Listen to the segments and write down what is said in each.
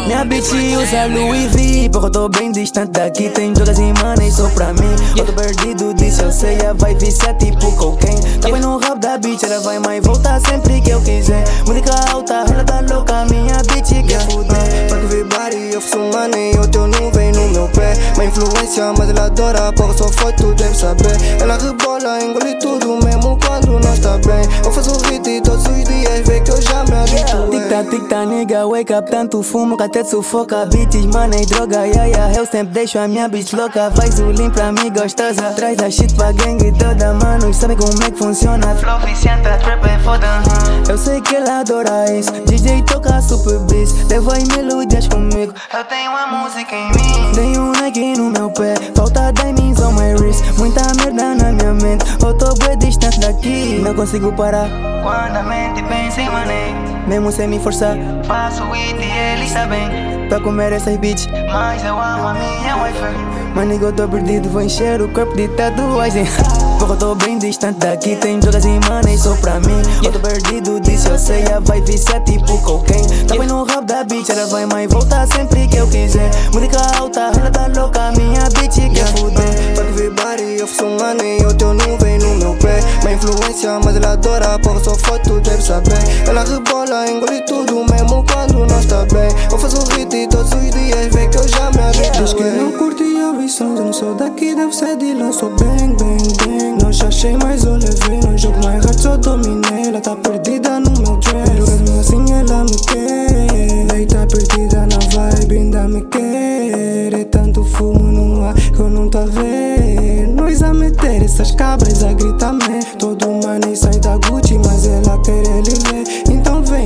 Minha bitch usa Louis V, porque eu tô bem distante daqui. Tem drogas e money só pra mim. Eu tô perdido disso, eu sei, a vai viciar tipo cocaine. Tá bem no rabo da bitch, ela vai mais voltar sempre que eu quiser. Música alta, ela tá louca, minha bitch quer fuder. Fuck everybody, eu faço money, o teu não vem no meu pé. Má influência, mas ela adora, porra só foi, tu deve saber. Ela rebola, engole tudo, mesmo quando não está bem. Eu faço hit e todos os dias vê que eu já me habituei. Tic-tac, nigga, wake up, tanto fumo que até te sufoca. Bitches, money, droga, yeah, eu sempre deixo a minha bitch louca. Faz o lean pra mim gostosa, traz a shit pra gangue toda, mano, sabe como é que funciona. Flow viciante, a trap é foda, Eu sei que ela adora isso, DJ toca super bass, leva aí melodias comigo. Eu tenho a música em mim, tenho um Nike no meu pé, falta diamonds on my wrist, muita merda na minha mente. Eu tô bem distante daqui, não consigo parar. Quando a mente pensa em money, mesmo sem me forçar, faço it e eles sabem. Pra comer essas bitch, mas eu amo a minha wife. Mas nigga, eu tô perdido, vou encher o corpo de tatuagem. Porque eu tô bem distante daqui, tem drogas e money só pra mim. Eu tô perdido disso, eu sei, a vai viciar tipo cocaine. Tá bem no rabo da bitch, ela vai mais voltar sempre que eu quiser. Música alta, ela tá louca, minha bitch quer fuder. Fuck everybody, eu faço money, o teu não vem no meu pé. Má influência, mas ela adora, porra só foi, tu deve saber. Ela rebola, engole tudo, mesmo quando não está bem. Eu faço hit e todos os dias vê que eu já me habituei. Diz que não curti a visão, eu não sou daqui, deve ser de lá. Sou bang, bang, bang. Não chachei, mas eu levei. Não jogo mais hard, só dominei. Ela tá perdida no meu trap. Mesmo assim ela me quer. Daí tá perdida na vibe, ainda me quer. É tanto fumo no ar que eu não tô a ver. Nós a meter essas cabras a gritar-me. Todo money sai da Gucci, mas ela quer ele ver. Então vem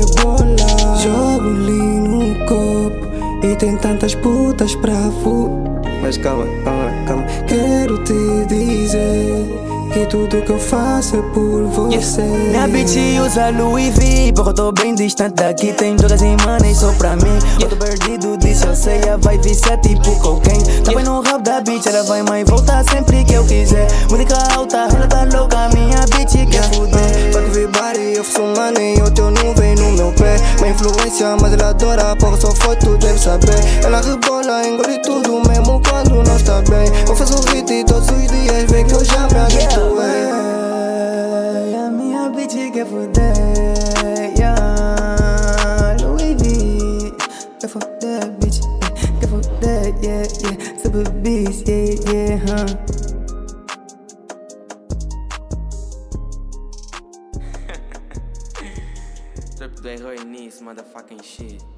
rebolar. Jogo ali no copo e tem tantas putas pra Mas calma, quero te dizer que tudo que eu faço é por você. Minha bitch usa Louis V, porque eu tô bem distante daqui. Tem drogas e money só pra mim. Eu tô perdido disso, eu sei, a vai viciar tipo cocaine. Tá bem no rabo da bitch, ela vai mais voltar sempre que eu quiser. Música alta, ela tá louca, minha bitch quer fuder. Fuck everybody, eu faço money, o teu não vem no meu pé. Má influência, mas ela adora, porra só foi, tu deve saber. Ela rebola, engole tudo, mesmo quando não está bem. Eu faço hit e todos os dias vê que eu já me habituei. A minha bitch quer fuder, yeah. Louis V, quer fuder, bitch, quer fuder, yeah. Super beast, yeah. Trap do Herói nisso, motherfucking shit.